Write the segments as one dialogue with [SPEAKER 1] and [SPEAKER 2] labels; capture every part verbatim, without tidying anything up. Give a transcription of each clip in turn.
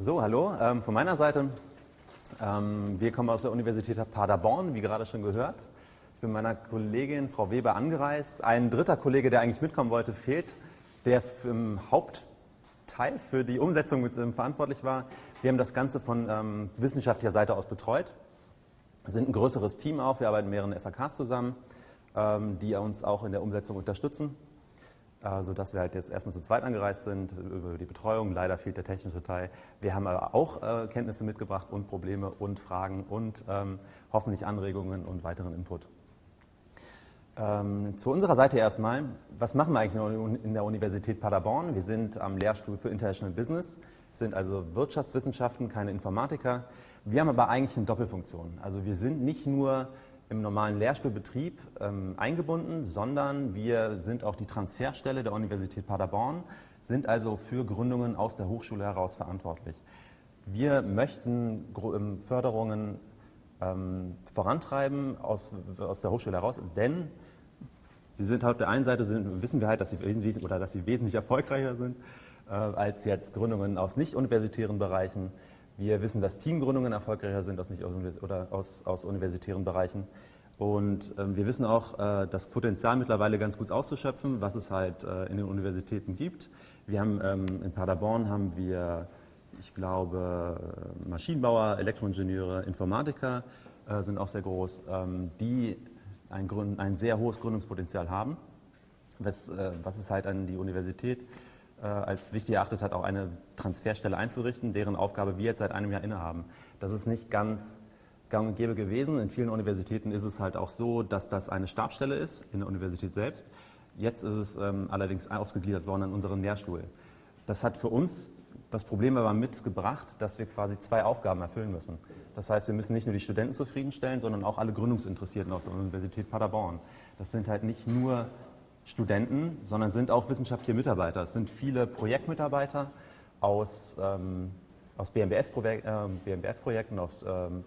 [SPEAKER 1] So, hallo, ähm, von meiner Seite. Ähm, wir kommen aus der Universität Paderborn, wie gerade schon gehört. Ich bin mit meiner Kollegin Frau Weber angereist. Ein dritter Kollege, der eigentlich mitkommen wollte, fehlt, der im Hauptteil für die Umsetzung mit, ähm, verantwortlich war. Wir haben das Ganze von ähm, wissenschaftlicher Seite aus betreut. Wir sind ein größeres Team auch, wir arbeiten mit mehreren S A Ks zusammen, ähm, die uns auch in der Umsetzung unterstützen. Sodass wir halt jetzt erstmal zu zweit angereist sind über die Betreuung. Leider fehlt der technische Teil. Wir haben aber auch äh, Kenntnisse mitgebracht und Probleme und Fragen und ähm, hoffentlich Anregungen und weiteren Input. Ähm, zu unserer Seite erstmal. Was machen wir eigentlich in der Universität Paderborn? Wir sind am Lehrstuhl für International Business, sind also Wirtschaftswissenschaften, keine Informatiker. Wir haben aber eigentlich eine Doppelfunktion. Also wir sind nicht nur im normalen Lehrstuhlbetrieb ähm, eingebunden, sondern wir sind auch die Transferstelle der Universität Paderborn, sind also für Gründungen aus der Hochschule heraus verantwortlich. Wir möchten ähm, Förderungen ähm, vorantreiben aus, aus der Hochschule heraus, denn sie sind auf der einen Seite sind, wissen wir halt, dass sie, oder dass sie wesentlich erfolgreicher sind äh, als jetzt Gründungen aus nicht-universitären Bereichen. Wir wissen, dass Teamgründungen erfolgreicher sind aus, nicht, oder aus, aus universitären Bereichen. Und ähm, wir wissen auch, äh, das Potenzial mittlerweile ganz gut auszuschöpfen, was es halt äh, in den Universitäten gibt. Wir haben ähm, in Paderborn haben wir, ich glaube, Maschinenbauer, Elektroingenieure, Informatiker äh, sind auch sehr groß, ähm, die ein, Gründ, ein sehr hohes Gründungspotenzial haben, was, äh, was es halt an die Universität als wichtig erachtet hat, auch eine Transferstelle einzurichten, deren Aufgabe wir jetzt seit einem Jahr innehaben. Das ist nicht ganz gang und gäbe gewesen. In vielen Universitäten ist es halt auch so, dass das eine Stabsstelle ist, in der Universität selbst. Jetzt ist es ähm, allerdings ausgegliedert worden an unseren Lehrstuhl. Das hat für uns das Problem aber mitgebracht, dass wir quasi zwei Aufgaben erfüllen müssen. Das heißt, wir müssen nicht nur die Studenten zufriedenstellen, sondern auch alle Gründungsinteressierten aus der Universität Paderborn. Das sind halt nicht nur Studenten, sondern sind auch wissenschaftliche Mitarbeiter. Es sind viele Projektmitarbeiter aus, ähm, aus B M B F-Projekten, äh, aus, ähm,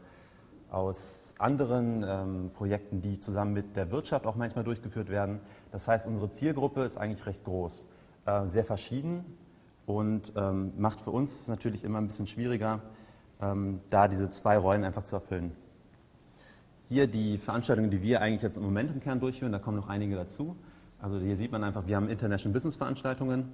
[SPEAKER 1] aus anderen ähm, Projekten, die zusammen mit der Wirtschaft auch manchmal durchgeführt werden. Das heißt, unsere Zielgruppe ist eigentlich recht groß, äh, sehr verschieden und ähm, macht für uns natürlich immer ein bisschen schwieriger, ähm, da diese zwei Rollen einfach zu erfüllen. Hier die Veranstaltungen, die wir eigentlich jetzt im Moment im Kern durchführen, da kommen noch einige dazu. Also hier sieht man einfach, wir haben International Business Veranstaltungen,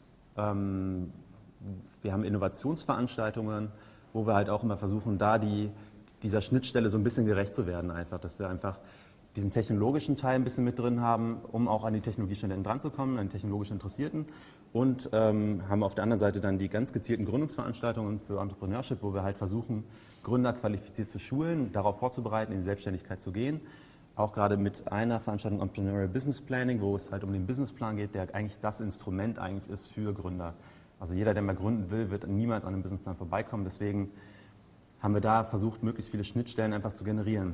[SPEAKER 1] ähm, wir haben Innovationsveranstaltungen, wo wir halt auch immer versuchen, da die, dieser Schnittstelle so ein bisschen gerecht zu werden einfach, dass wir einfach diesen technologischen Teil ein bisschen mit drin haben, um auch an die Technologiestudenten dran zu kommen, an die technologisch Interessierten und ähm, haben auf der anderen Seite dann die ganz gezielten Gründungsveranstaltungen für Entrepreneurship, wo wir halt versuchen, Gründer qualifiziert zu schulen, darauf vorzubereiten, in die Selbstständigkeit zu gehen. Auch gerade mit einer Veranstaltung Entrepreneurial Business Planning, wo es halt um den Businessplan geht, der eigentlich das Instrument eigentlich ist für Gründer. Also jeder, der mal gründen will, wird niemals an einem Businessplan vorbeikommen. Deswegen haben wir da versucht, möglichst viele Schnittstellen einfach zu generieren.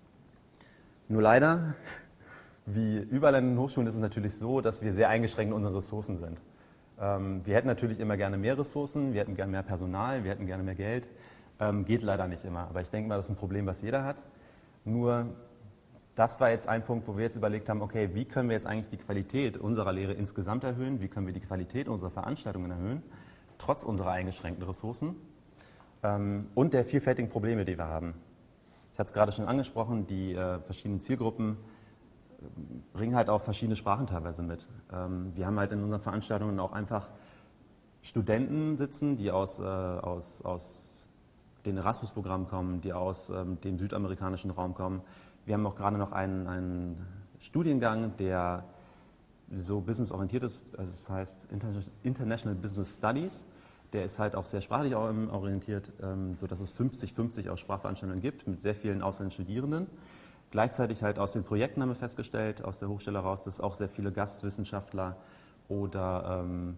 [SPEAKER 1] Nur leider, wie überall in den Hochschulen ist es natürlich so, dass wir sehr eingeschränkt in unseren Ressourcen sind. Ähm, wir hätten natürlich immer gerne mehr Ressourcen, wir hätten gerne mehr Personal, wir hätten gerne mehr Geld. Ähm, geht leider nicht immer. Aber ich denke mal, das ist ein Problem, was jeder hat. Nur das war jetzt ein Punkt, wo wir jetzt überlegt haben, okay, wie können wir jetzt eigentlich die Qualität unserer Lehre insgesamt erhöhen, wie können wir die Qualität unserer Veranstaltungen erhöhen, trotz unserer eingeschränkten Ressourcen ähm, und der vielfältigen Probleme, die wir haben. Ich hatte es gerade schon angesprochen, die äh, verschiedenen Zielgruppen äh, bringen halt auch verschiedene Sprachen teilweise mit. Ähm, wir haben halt in unseren Veranstaltungen auch einfach Studenten sitzen, die aus, äh, aus, aus den Erasmus-Programmen kommen, die aus ähm, dem südamerikanischen Raum kommen. Wir haben auch gerade noch einen, einen Studiengang, der so businessorientiert ist, das heißt International Business Studies. Der ist halt auch sehr sprachlich orientiert, sodass es fünfzig fünfzig auch Sprachveranstaltungen gibt mit sehr vielen ausländischen Studierenden. Gleichzeitig halt aus den Projekten haben wir festgestellt, aus der Hochschule heraus, dass auch sehr viele Gastwissenschaftler oder ähm,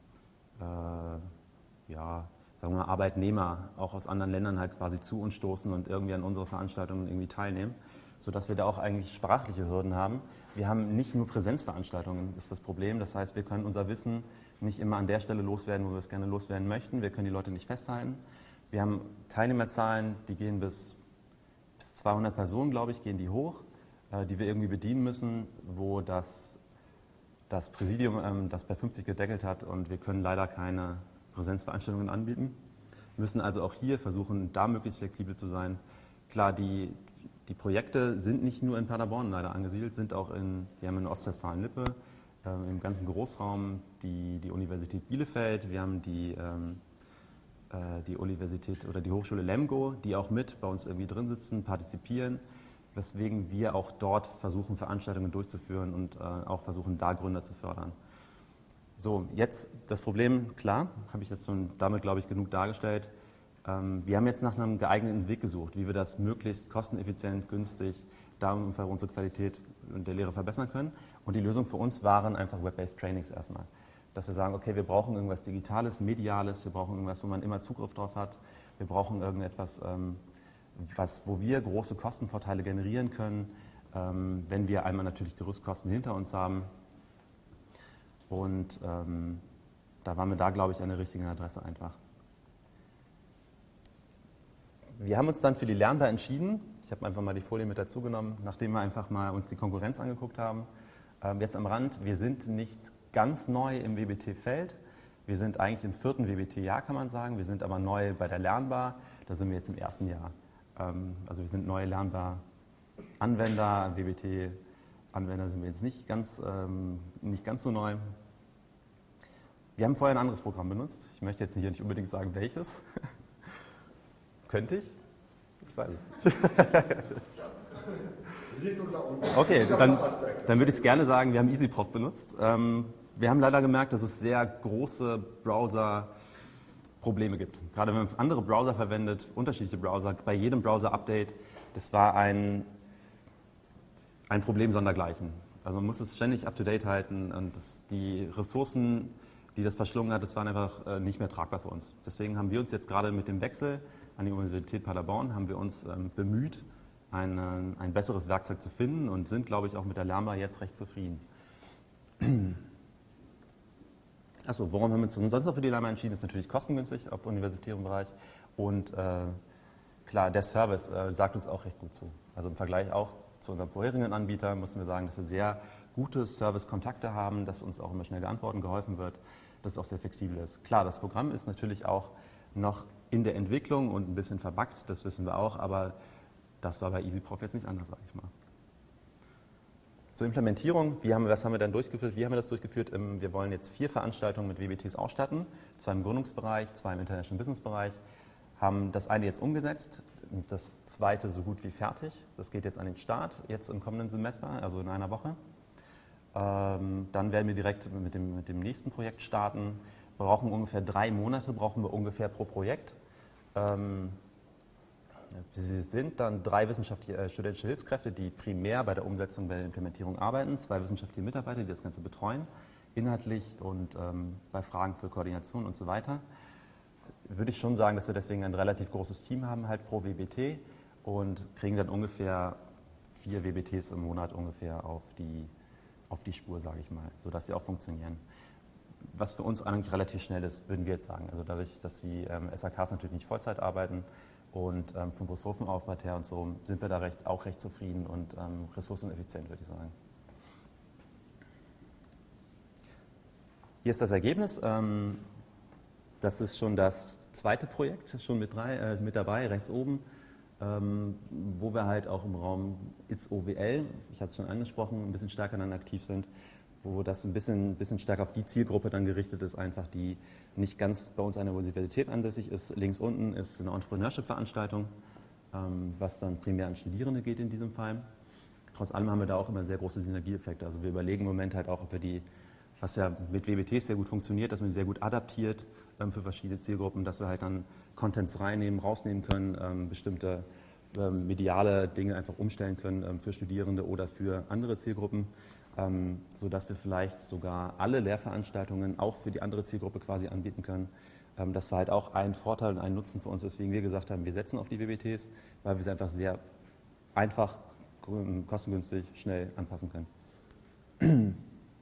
[SPEAKER 1] äh, ja, sagen wir mal, Arbeitnehmer auch aus anderen Ländern halt quasi zu uns stoßen und irgendwie an unsere Veranstaltungen irgendwie teilnehmen, sodass wir da auch eigentlich sprachliche Hürden haben. Wir haben nicht nur Präsenzveranstaltungen, ist das Problem. Das heißt, wir können unser Wissen nicht immer an der Stelle loswerden, wo wir es gerne loswerden möchten. Wir können die Leute nicht festhalten. Wir haben Teilnehmerzahlen, die gehen bis, bis zweihundert Personen, glaube ich, gehen die hoch, äh, die wir irgendwie bedienen müssen, wo das, das Präsidium ähm, das bei fünfzig gedeckelt hat und wir können leider keine Präsenzveranstaltungen anbieten. müssen also auch hier versuchen, da möglichst flexibel zu sein. Klar, die, die Projekte sind nicht nur in Paderborn leider angesiedelt, sind auch in, wir haben in Ostwestfalen-Lippe, äh, im ganzen Großraum die, die Universität Bielefeld, wir haben die, ähm, äh, die Universität oder die Hochschule Lemgo, die auch mit bei uns irgendwie drin sitzen, partizipieren, weswegen wir auch dort versuchen, Veranstaltungen durchzuführen und äh, auch versuchen, da Gründer zu fördern. So, jetzt das Problem, klar, habe ich jetzt schon damit, glaube ich, genug dargestellt. Ähm, wir haben jetzt nach einem geeigneten Weg gesucht, wie wir das möglichst kosteneffizient, günstig, da unsere Qualität der Lehre verbessern können. Und die Lösung für uns waren einfach Web-based Trainings erstmal. Dass wir sagen, okay, wir brauchen irgendwas Digitales, Mediales, wir brauchen irgendwas, wo man immer Zugriff drauf hat. Wir brauchen irgendetwas, ähm, was, wo wir große Kostenvorteile generieren können, ähm, wenn wir einmal natürlich die Rüstkosten hinter uns haben. Und ähm, da waren wir da, glaube ich, an der richtigen Adresse einfach. Wir haben uns dann für die Lernbar entschieden. Ich habe einfach mal die Folie mit dazu genommen, nachdem wir einfach mal uns die Konkurrenz angeguckt haben. Ähm, jetzt am Rand, wir sind nicht ganz neu im W B T-Feld. Wir sind eigentlich im vierten W B T-Jahr, kann man sagen. Wir sind aber neu bei der Lernbar. Da sind wir jetzt im ersten Jahr. Ähm, also wir sind neue Lernbar-Anwender, W B T Anwender sind wir jetzt nicht ganz, ähm, nicht ganz so neu. Wir haben vorher ein anderes Programm benutzt. Ich möchte jetzt hier nicht unbedingt sagen, welches. Könnte ich? Ich weiß es nicht. Okay, dann, dann würde ich es gerne sagen, wir haben EasyProf benutzt. Ähm, wir haben leider gemerkt, dass es sehr große Browser-Probleme gibt. Gerade wenn man andere Browser verwendet, unterschiedliche Browser, bei jedem Browser-Update, das war ein Ein Problem sondergleichen. Also man muss es ständig up-to-date halten und das, die Ressourcen, die das verschlungen hat, das waren einfach äh, nicht mehr tragbar für uns. Deswegen haben wir uns jetzt gerade mit dem Wechsel an die Universität Paderborn, haben wir uns ähm, bemüht, ein, äh, ein besseres Werkzeug zu finden und sind, glaube ich, auch mit der Lernbar jetzt recht zufrieden. Achso, warum haben wir uns sonst noch für die Lernbar entschieden? Das ist natürlich kostengünstig auf universitärem Bereich und äh, klar, der Service äh, sagt uns auch recht gut zu. Also im Vergleich auch zu unserem vorherigen Anbieter müssen wir sagen, dass wir sehr gute Service-Kontakte haben, dass uns auch immer schnell geantwortet, geholfen wird, dass es auch sehr flexibel ist. Klar, das Programm ist natürlich auch noch in der Entwicklung und ein bisschen verbuggt, das wissen wir auch, aber das war bei EasyProf jetzt nicht anders, sage ich mal. Zur Implementierung, wie haben wir, was haben wir dann durchgeführt? Wie haben wir das durchgeführt? Wir wollen jetzt vier Veranstaltungen mit W B Ts ausstatten, zwei im Gründungsbereich, zwei im International Business Bereich, haben das eine jetzt umgesetzt, das zweite so gut wie fertig. Das geht jetzt an den Start, jetzt im kommenden Semester, also in einer Woche. Ähm, dann werden wir direkt mit dem, mit dem nächsten Projekt starten. Wir brauchen ungefähr drei Monate, brauchen wir ungefähr pro Projekt. Ähm, Sie sind dann drei wissenschaftliche äh, studentische Hilfskräfte, die primär bei der Umsetzung, bei der Implementierung arbeiten, zwei wissenschaftliche Mitarbeiter, die das Ganze betreuen, inhaltlich und ähm, bei Fragen für Koordination und so weiter. Würde ich schon sagen, dass wir deswegen ein relativ großes Team haben, halt pro W B T und kriegen dann ungefähr vier W B Ts im Monat ungefähr auf die, auf die Spur, sage ich mal, sodass sie auch funktionieren. Was für uns eigentlich relativ schnell ist, würden wir jetzt sagen. Also dadurch, dass die ähm, S A Ks natürlich nicht Vollzeit arbeiten und ähm, vom Ressourcenaufwand her und so, sind wir da recht, auch recht zufrieden und ähm, ressourceneffizient, würde ich sagen. Hier ist das Ergebnis. Ähm, Das ist schon das zweite Projekt, schon mit, drei, äh, mit dabei, rechts oben, ähm, wo wir halt auch im Raum I T S O W L, ich hatte es schon angesprochen, ein bisschen stärker dann aktiv sind, wo das ein bisschen, bisschen stärker auf die Zielgruppe dann gerichtet ist, einfach die nicht ganz bei uns an der Universität ansässig ist. Links unten ist eine Entrepreneurship-Veranstaltung, ähm, was dann primär an Studierende geht in diesem Fall. Trotz allem haben wir da auch immer sehr große Synergieeffekte. Also wir überlegen im Moment halt auch, ob wir die, was ja mit W B Ts sehr gut funktioniert, dass man sie sehr gut adaptiert ähm, für verschiedene Zielgruppen, dass wir halt dann Contents reinnehmen, rausnehmen können, ähm, bestimmte ähm, mediale Dinge einfach umstellen können ähm, für Studierende oder für andere Zielgruppen, ähm, sodass wir vielleicht sogar alle Lehrveranstaltungen auch für die andere Zielgruppe quasi anbieten können. Ähm, das war halt auch ein Vorteil und ein Nutzen für uns, weswegen wir gesagt haben, wir setzen auf die W B Ts, weil wir sie einfach sehr einfach, kostengünstig, schnell anpassen können.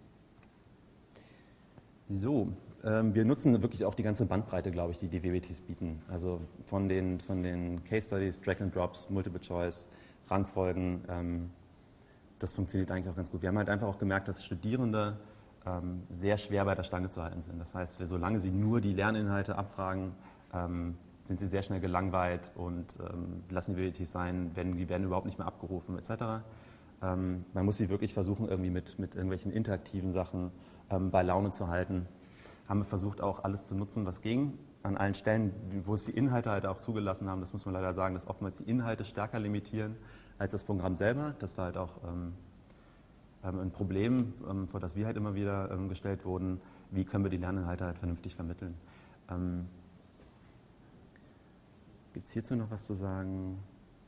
[SPEAKER 1] So, ähm, wir nutzen wirklich auch die ganze Bandbreite, glaube ich, die die W B Ts bieten. Also von den, von den Case Studies, Drag and Drops, Multiple Choice, Rangfolgen, ähm, das funktioniert eigentlich auch ganz gut. Wir haben halt einfach auch gemerkt, dass Studierende ähm, sehr schwer bei der Stange zu halten sind. Das heißt, wir, solange sie nur die Lerninhalte abfragen, ähm, sind sie sehr schnell gelangweilt und ähm, lassen die W B Ts sein, werden, die werden überhaupt nicht mehr abgerufen et cetera. Ähm, man muss sie wirklich versuchen, irgendwie mit, mit irgendwelchen interaktiven Sachen ähm, bei Laune zu halten. Haben wir versucht, auch alles zu nutzen, was ging. An allen Stellen, wo es die Inhalte halt auch zugelassen haben, das muss man leider sagen, dass oftmals die Inhalte stärker limitieren als das Programm selber. Das war halt auch ähm, ein Problem, ähm, vor das wir halt immer wieder ähm, gestellt wurden. Wie können wir die Lerninhalte halt vernünftig vermitteln? Ähm, Gibt es hierzu noch was zu sagen?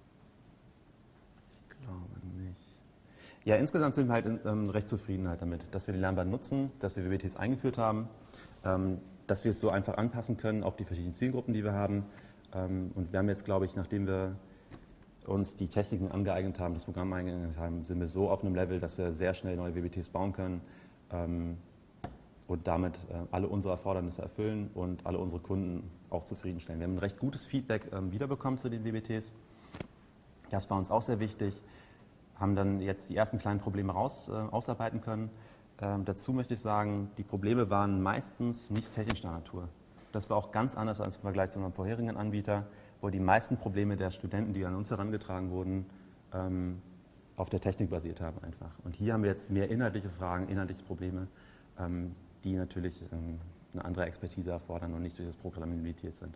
[SPEAKER 1] Ich glaube nicht. Ja, insgesamt sind wir halt ähm, recht zufrieden halt damit, dass wir die Lernbahn nutzen, dass wir W B Ts eingeführt haben, ähm, dass wir es so einfach anpassen können auf die verschiedenen Zielgruppen, die wir haben. Ähm, und wir haben jetzt, glaube ich, nachdem wir uns die Techniken angeeignet haben, das Programm angeeignet haben, sind wir so auf einem Level, dass wir sehr schnell neue W B Ts bauen können ähm, und damit äh, alle unsere Erfordernisse erfüllen und alle unsere Kunden auch zufriedenstellen. Wir haben ein recht gutes Feedback ähm, wiederbekommen zu den W B Ts. Das war uns auch sehr wichtig. Haben dann jetzt die ersten kleinen Probleme raus, äh, ausarbeiten können. Ähm, dazu möchte ich sagen, die Probleme waren meistens nicht technischer Natur. Das war auch ganz anders als im Vergleich zu unserem vorherigen Anbieter, wo die meisten Probleme der Studenten, die an uns herangetragen wurden, ähm, auf der Technik basiert haben einfach. Und hier haben wir jetzt mehr inhaltliche Fragen, inhaltliche Probleme, ähm, die natürlich ähm, eine andere Expertise erfordern und nicht durch das Programm limitiert sind.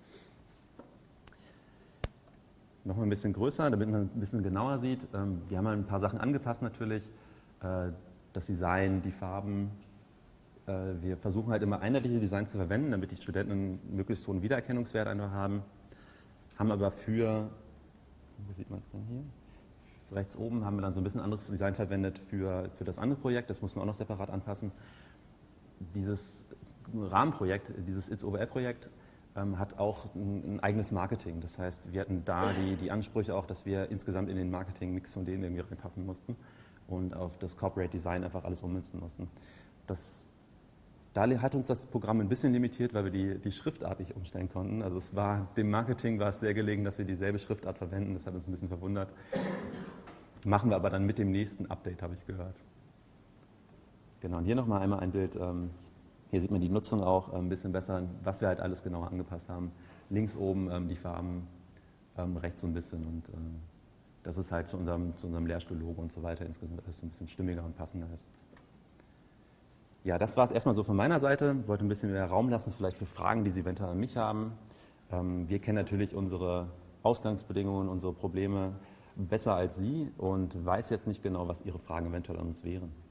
[SPEAKER 1] Noch mal ein bisschen größer, damit man ein bisschen genauer sieht. Ähm, wir haben ein paar Sachen angepasst natürlich. Äh, das Design, die Farben. Äh, wir versuchen halt immer einheitliche Designs zu verwenden, damit die Studenten einen möglichst hohen Wiedererkennungswert einfach haben. Haben aber für, wo sieht man es denn hier? Rechts oben haben wir dann so ein bisschen anderes Design verwendet für, für das andere Projekt. Das muss man auch noch separat anpassen. Dieses Rahmenprojekt, dieses It's O W L-Projekt, ähm, hat auch ein, ein eigenes Marketing. Das heißt, wir hatten da die, die Ansprüche auch, dass wir insgesamt in den Marketing-Mix von denen irgendwie reinpassen mussten und auf das Corporate Design einfach alles ummünzen mussten. Das, da hat uns das Programm ein bisschen limitiert, weil wir die, die Schriftart nicht umstellen konnten. Also es war, dem Marketing war es sehr gelegen, dass wir dieselbe Schriftart verwenden. Das hat uns ein bisschen verwundert. Machen wir aber dann mit dem nächsten Update, habe ich gehört. Genau, und hier nochmal einmal ein Bild. Ähm, hier sieht man die Nutzung auch ein bisschen besser, was wir halt alles genauer angepasst haben. Links oben ähm, die Farben, ähm, rechts so ein bisschen. Und ähm, das ist halt zu unserem, zu unserem Lehrstuhl-Logo und so weiter insgesamt alles ein bisschen stimmiger und passender ist. Ja, das war es erstmal so von meiner Seite. Ich wollte ein bisschen mehr Raum lassen, vielleicht für Fragen, die Sie eventuell an mich haben. Ähm, wir kennen natürlich unsere Ausgangsbedingungen, unsere Probleme besser als Sie und weiß jetzt nicht genau, was Ihre Fragen eventuell an uns wären.